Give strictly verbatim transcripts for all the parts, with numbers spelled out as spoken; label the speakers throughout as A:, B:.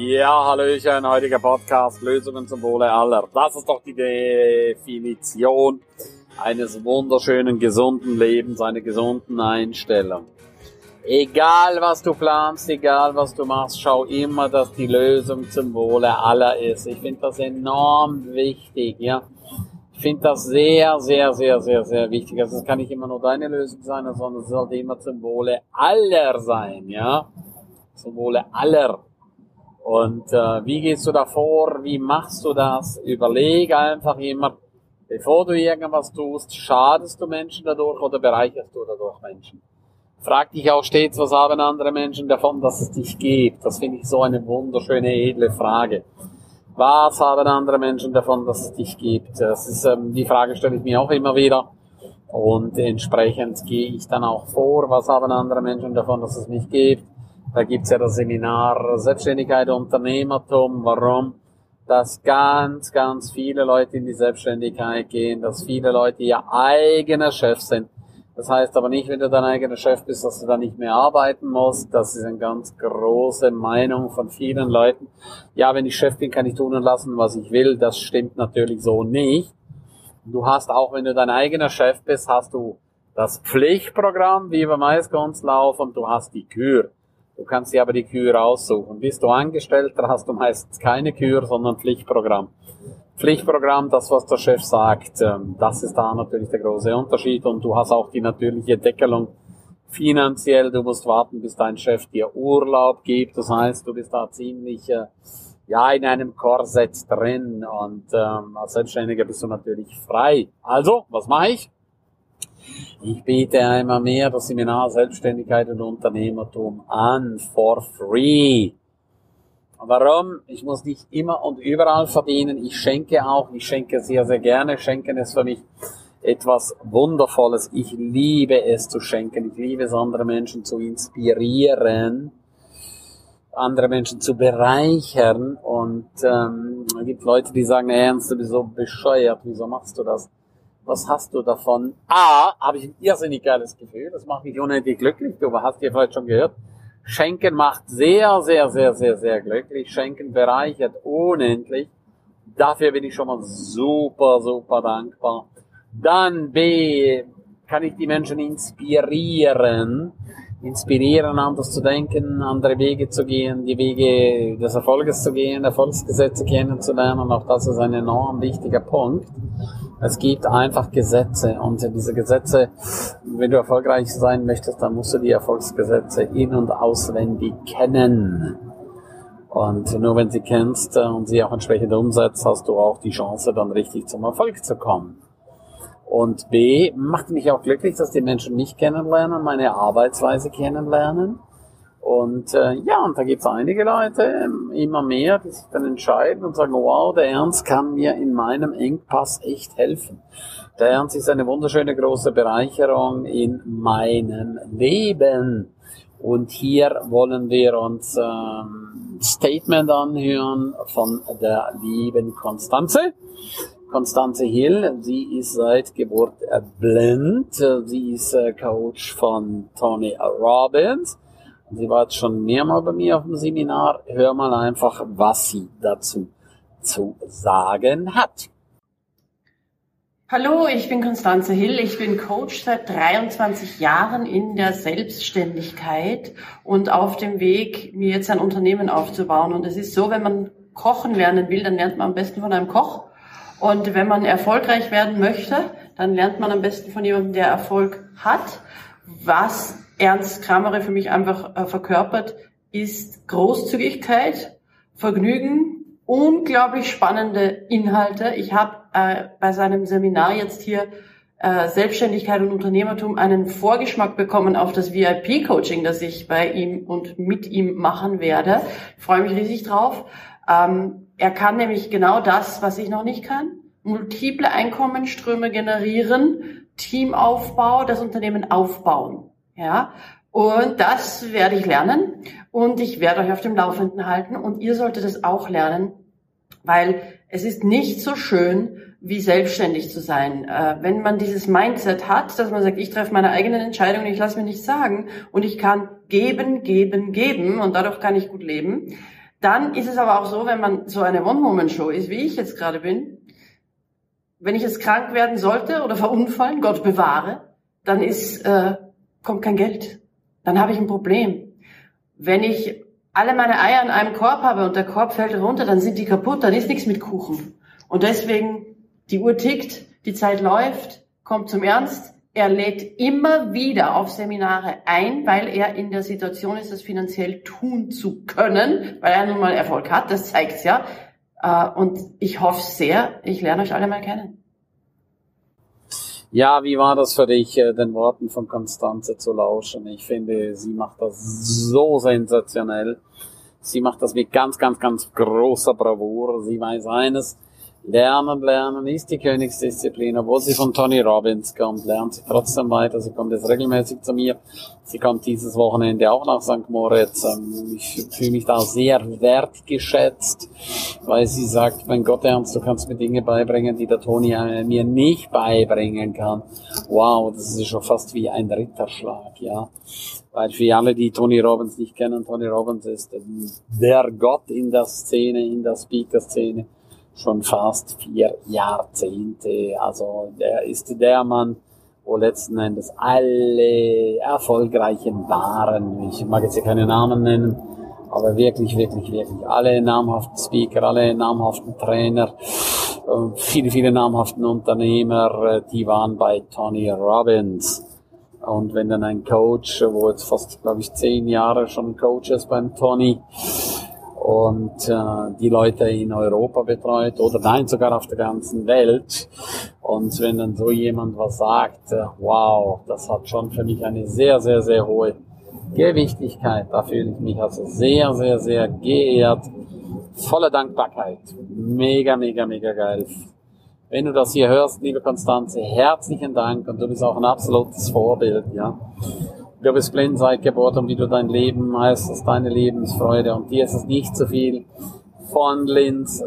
A: Ja, hallöchen, heutiger Podcast, Lösungen zum Wohle aller. Das ist doch die Definition eines wunderschönen, gesunden Lebens, einer gesunden Einstellung. Egal was du planst, egal was du machst, schau immer, dass die Lösung zum Wohle aller ist. Ich finde das enorm wichtig, ja. Ich finde das sehr, sehr, sehr, sehr, sehr wichtig. Also es kann nicht immer nur deine Lösung sein, sondern es sollte immer zum Wohle aller sein, ja. Zum Wohle aller. Und äh, wie gehst du da vor? Wie machst du das? Überlege einfach immer, bevor du irgendwas tust, schadest du Menschen dadurch oder bereicherst du dadurch Menschen? Frag dich auch stets, was haben andere Menschen davon, dass es dich gibt? Das finde ich so eine wunderschöne, edle Frage. Was haben andere Menschen davon, dass es dich gibt? Das ist, ähm, die Frage stelle ich mir auch immer wieder. Und entsprechend gehe ich dann auch vor, was haben andere Menschen davon, dass es mich gibt? Da gibt's ja das Seminar Selbstständigkeit, Unternehmertum. Warum? Dass ganz, ganz viele Leute in die Selbstständigkeit gehen, dass viele Leute ihr eigener Chef sind. Das heißt aber nicht, wenn du dein eigener Chef bist, dass du da nicht mehr arbeiten musst. Das ist eine ganz große Meinung von vielen Leuten. Ja, wenn ich Chef bin, kann ich tun und lassen, was ich will. Das stimmt natürlich so nicht. Du hast auch, wenn du dein eigener Chef bist, hast du das Pflichtprogramm, wie beim Eiskunstlauf, und du hast die Kür. Du kannst dir aber die Kür aussuchen. Bist du Angestellter, hast du meistens keine Kür, sondern Pflichtprogramm. Pflichtprogramm, das, was der Chef sagt, das ist da natürlich der große Unterschied. Und du hast auch die natürliche Deckelung finanziell. Du musst warten, bis dein Chef dir Urlaub gibt. Das heißt, du bist da ziemlich ja in einem Korsett drin. Und ähm, als Selbstständiger bist du natürlich frei. Also, was mache ich? Ich biete einmal mehr das Seminar Selbstständigkeit und Unternehmertum an, for free. Warum? Ich muss nicht immer und überall verdienen. Ich schenke auch, ich schenke sehr, sehr gerne. Schenken ist für mich etwas Wundervolles. Ich liebe es zu schenken. Ich liebe es, andere Menschen zu inspirieren, andere Menschen zu bereichern. Und ähm, es gibt Leute, die sagen, Ernst, du bist so bescheuert, wieso machst du das? Was hast du davon? A, habe ich ein irrsinnig geiles Gefühl, das macht mich unendlich glücklich. Du hast dir vielleicht schon gehört, Schenken macht sehr, sehr, sehr, sehr, sehr glücklich. Schenken bereichert unendlich. Dafür bin ich schon mal super, super dankbar. Dann B, kann ich die Menschen inspirieren, inspirieren, anders zu denken, andere Wege zu gehen, die Wege des Erfolges zu gehen, Erfolgsgesetze kennenzulernen. Auch das ist ein enorm wichtiger Punkt. Es gibt einfach Gesetze, und diese Gesetze, wenn du erfolgreich sein möchtest, dann musst du die Erfolgsgesetze in- und auswendig kennen. Und nur wenn sie kennst und sie auch entsprechend umsetzt, hast du auch die Chance, dann richtig zum Erfolg zu kommen. Und B, macht mich auch glücklich, dass die Menschen mich kennenlernen, meine Arbeitsweise kennenlernen. Und äh, ja, und da gibt's einige Leute, immer mehr, die sich dann entscheiden und sagen, wow, der Ernst kann mir in meinem Engpass echt helfen. Der Ernst ist eine wunderschöne große Bereicherung in meinem Leben. Und hier wollen wir uns ähm, Statement anhören von der lieben Constanze. Constanze Hill, sie ist seit Geburt blind. Sie ist äh, Coach von Tony Robbins. Sie war jetzt schon mehrmals bei mir auf dem Seminar. Hör mal einfach, was sie dazu zu sagen hat.
B: Hallo, ich bin Constanze Hill. Ich bin Coach seit dreiundzwanzig Jahren in der Selbstständigkeit und auf dem Weg, mir jetzt ein Unternehmen aufzubauen. Und es ist so, wenn man kochen lernen will, dann lernt man am besten von einem Koch. Und wenn man erfolgreich werden möchte, dann lernt man am besten von jemandem, der Erfolg hat. Was Ernst Kramare für mich einfach äh, verkörpert, ist Großzügigkeit, Vergnügen, unglaublich spannende Inhalte. Ich habe äh, bei seinem Seminar jetzt hier äh, Selbstständigkeit und Unternehmertum einen Vorgeschmack bekommen auf das V I P-Coaching, das ich bei ihm und mit ihm machen werde. Ich freue mich riesig drauf. Ähm, er kann nämlich genau das, was ich noch nicht kann. Multiple Einkommensströme generieren, Teamaufbau, das Unternehmen aufbauen. Ja, und das werde ich lernen und ich werde euch auf dem Laufenden halten und ihr solltet es auch lernen, weil es ist nicht so schön, wie selbstständig zu sein. Äh, wenn man dieses Mindset hat, dass man sagt, ich treffe meine eigenen Entscheidungen, ich lasse mir nichts sagen und ich kann geben, geben, geben und dadurch kann ich gut leben, Dann ist es aber auch so, wenn man so eine One-Woman-Show ist, wie ich jetzt gerade bin, wenn ich jetzt krank werden sollte oder verunfallen, Gott bewahre, dann ist, äh, kommt kein Geld. Dann habe ich ein Problem. Wenn ich alle meine Eier in einem Korb habe und der Korb fällt runter, dann sind die kaputt, dann ist nichts mit Kuchen. Und deswegen, die Uhr tickt, die Zeit läuft, kommt zum Ernst. Er lädt immer wieder auf Seminare ein, weil er in der Situation ist, das finanziell tun zu können, weil er nun mal Erfolg hat, das zeigt's ja. Und ich hoffe sehr, ich lerne euch alle mal kennen.
A: Ja, wie war das für dich, den Worten von Constanze zu lauschen? Ich finde, sie macht das so sensationell. Sie macht das mit ganz, ganz, ganz großer Bravour. Sie weiß eines: Lernen, Lernen ist die Königsdisziplin. Obwohl sie von Tony Robbins kommt, lernt sie trotzdem weiter. Sie kommt jetzt regelmäßig zu mir. Sie kommt dieses Wochenende auch nach Sankt Moritz. Ich fühle mich da sehr wertgeschätzt, weil sie sagt, mein Gott, Ernst, du kannst mir Dinge beibringen, die der Tony mir nicht beibringen kann. Wow, das ist schon fast wie ein Ritterschlag, ja. Weil für alle, die Tony Robbins nicht kennen, Tony Robbins ist der Gott in der Szene, in der Speaker-Szene. Schon fast vier Jahrzehnte. Also der ist der Mann, wo letzten Endes alle Erfolgreichen waren. Ich mag jetzt hier keine Namen nennen, aber wirklich, wirklich, wirklich alle namhaften Speaker, alle namhaften Trainer, viele, viele namhaften Unternehmer, die waren bei Tony Robbins. Und wenn dann ein Coach, wo jetzt fast, glaube ich, zehn Jahre schon Coach ist beim Tony, und äh, die Leute in Europa betreut oder nein, sogar auf der ganzen Welt. Und wenn dann so jemand was sagt, äh, wow, das hat schon für mich eine sehr, sehr, sehr hohe Gewichtigkeit. Da fühle ich mich also sehr, sehr, sehr geehrt. Voller Dankbarkeit. Mega, mega, mega geil. Wenn du das hier hörst, liebe Constanze, herzlichen Dank, und du bist auch ein absolutes Vorbild, ja. Du bist blind seit Geburt, und wie du dein Leben meisterst, deine Lebensfreude. Und dir ist es nicht zu viel, von Linz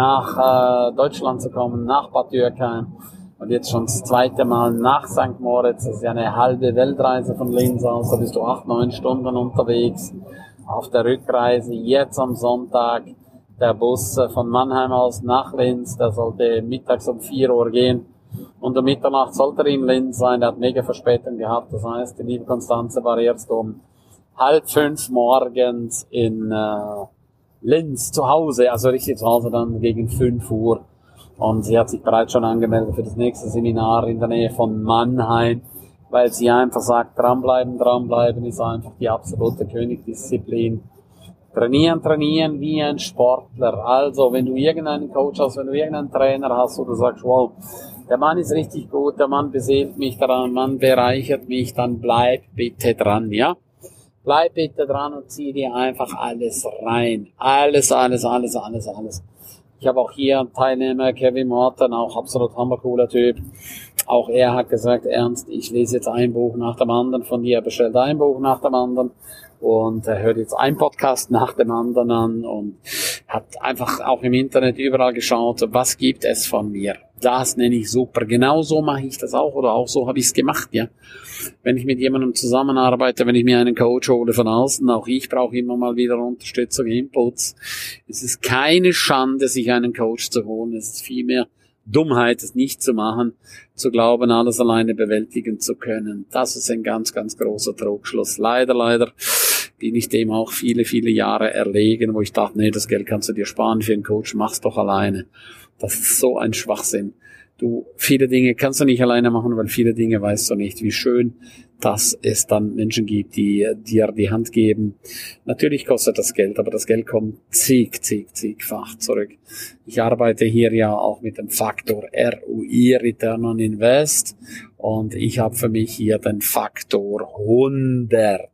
A: nach äh, Deutschland zu kommen, nach Bad Dürkheim. Und jetzt schon das zweite Mal nach Sankt Moritz. Das ist ja eine halbe Weltreise von Linz aus. Da bist du acht, neun Stunden unterwegs. Auf der Rückreise jetzt am Sonntag der Bus von Mannheim aus nach Linz. Der sollte mittags um vier Uhr gehen. Und um Mitternacht sollte er in Linz sein, er hat mega Verspätung gehabt. Das heißt, die liebe Constanze war erst um halb fünf morgens in äh, Linz zu Hause, also richtig zu Hause dann gegen fünf Uhr. Und sie hat sich bereits schon angemeldet für das nächste Seminar in der Nähe von Mannheim, weil sie einfach sagt, dranbleiben, dranbleiben ist einfach die absolute Königsdisziplin. Trainieren, trainieren wie ein Sportler. Also, wenn du irgendeinen Coach hast, wenn du irgendeinen Trainer hast, wo du sagst, wow, der Mann ist richtig gut, der Mann beseelt mich daran, der Mann bereichert mich, dann bleib bitte dran, ja? Bleib bitte dran und zieh dir einfach alles rein. Alles, alles, alles, alles, alles. Ich habe auch hier einen Teilnehmer, Kevin Morton, auch absolut hammercooler Typ. Auch er hat gesagt, Ernst, ich lese jetzt ein Buch nach dem anderen von dir, er bestellt ein Buch nach dem anderen. Und er hört jetzt einen Podcast nach dem anderen an und hat einfach auch im Internet überall geschaut, was gibt es von mir. Das nenne ich super. Genau so mache ich das auch, oder auch so habe ich es gemacht, ja. Wenn ich mit jemandem zusammenarbeite, wenn ich mir einen Coach hole von außen, auch ich brauche immer mal wieder Unterstützung, Inputs. Es ist keine Schande, sich einen Coach zu holen. Es ist vielmehr Dummheit, es nicht zu machen, zu glauben, alles alleine bewältigen zu können. Das ist ein ganz, ganz großer Trugschluss. Leider, leider bin ich dem auch viele, viele Jahre erlegen, wo ich dachte, nee, das Geld kannst du dir sparen für einen Coach, mach's doch alleine. Das ist so ein Schwachsinn. Du, viele Dinge kannst du nicht alleine machen, weil viele Dinge weißt du nicht, wie schön, dass es dann Menschen gibt, die dir die Hand geben. Natürlich kostet das Geld, aber das Geld kommt zig, zig, zigfach zurück. Ich arbeite hier ja auch mit dem Faktor R O I, Return on Invest, und ich habe für mich hier den Faktor hundert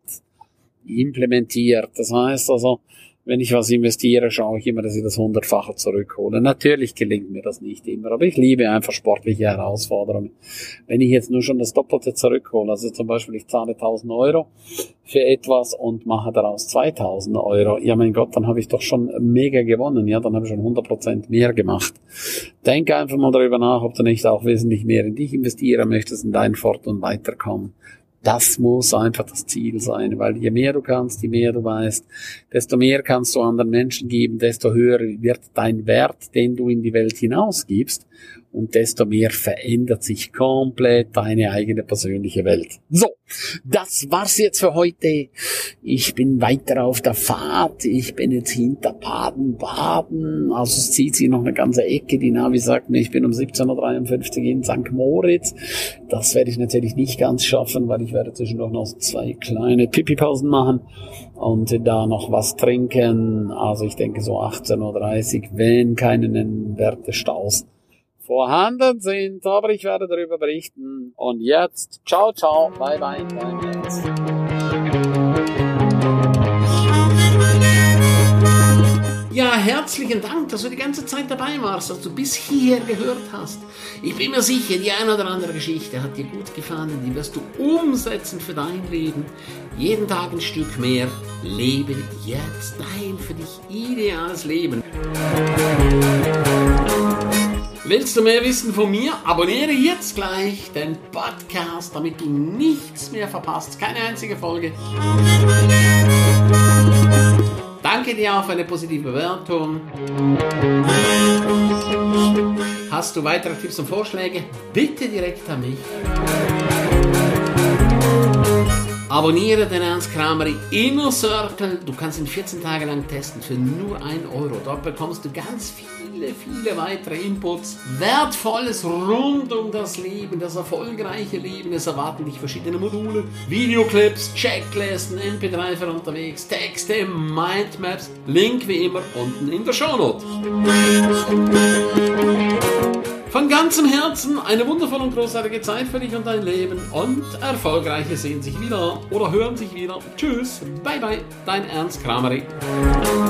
A: implementiert. Das heißt also, wenn ich was investiere, schaue ich immer, dass ich das hundertfache zurückhole. Natürlich gelingt mir das nicht immer, aber ich liebe einfach sportliche Herausforderungen. Wenn ich jetzt nur schon das Doppelte zurückhole, also zum Beispiel ich zahle tausend Euro für etwas und mache daraus zweitausend Euro, ja mein Gott, dann habe ich doch schon mega gewonnen, ja, dann habe ich schon hundert Prozent mehr gemacht. Denk einfach mal darüber nach, ob du nicht auch wesentlich mehr in dich investieren möchtest, in dein Fort- und Weiterkommen. Das muss einfach das Ziel sein, weil je mehr du kannst, je mehr du weißt, desto mehr kannst du anderen Menschen geben, desto höher wird dein Wert, den du in die Welt hinausgibst, und desto mehr verändert sich komplett deine eigene persönliche Welt. So, das war's jetzt für heute. Ich bin weiter auf der Fahrt. Ich bin jetzt hinter Baden-Baden. Also es zieht sich noch eine ganze Ecke. Die Navi sagt mir, ich bin um siebzehn Uhr dreiundfünfzig in Sankt Moritz. Das werde ich natürlich nicht ganz schaffen, weil ich werde zwischendurch noch zwei kleine Pipi-Pausen machen und da noch was trinken. Also ich denke so achtzehn Uhr dreißig, wenn keine nennenswerte Staus vorhanden sind, aber ich werde darüber berichten. Und jetzt, ciao, ciao, bye, bye, dein Jens. Ja, herzlichen Dank, dass du die ganze Zeit dabei warst, dass du bis hierher gehört hast. Ich bin mir sicher, die eine oder andere Geschichte hat dir gut gefallen, die wirst du umsetzen für dein Leben. Jeden Tag ein Stück mehr. Lebe jetzt dein für dich ideales Leben. Willst du mehr wissen von mir? Abonniere jetzt gleich den Podcast, damit du nichts mehr verpasst. Keine einzige Folge. Danke dir auch für eine positive Bewertung. Hast du weitere Tipps und Vorschläge? Bitte direkt an mich. Abonniere den Ernst Krameri Inner Circle. Du kannst ihn vierzehn Tage lang testen für nur ein Euro. Dort bekommst du ganz viele, viele weitere Inputs. Wertvolles rund um das Leben, das erfolgreiche Leben. Es erwarten dich verschiedene Module, Videoclips, Checklisten, M P drei für unterwegs, Texte, Mindmaps. Link wie immer unten in der Shownote. Von ganzem Herzen eine wundervolle und großartige Zeit für dich und dein Leben, und Erfolgreiche sehen sich wieder oder hören sich wieder. Tschüss, bye bye, dein Ernst Krameri.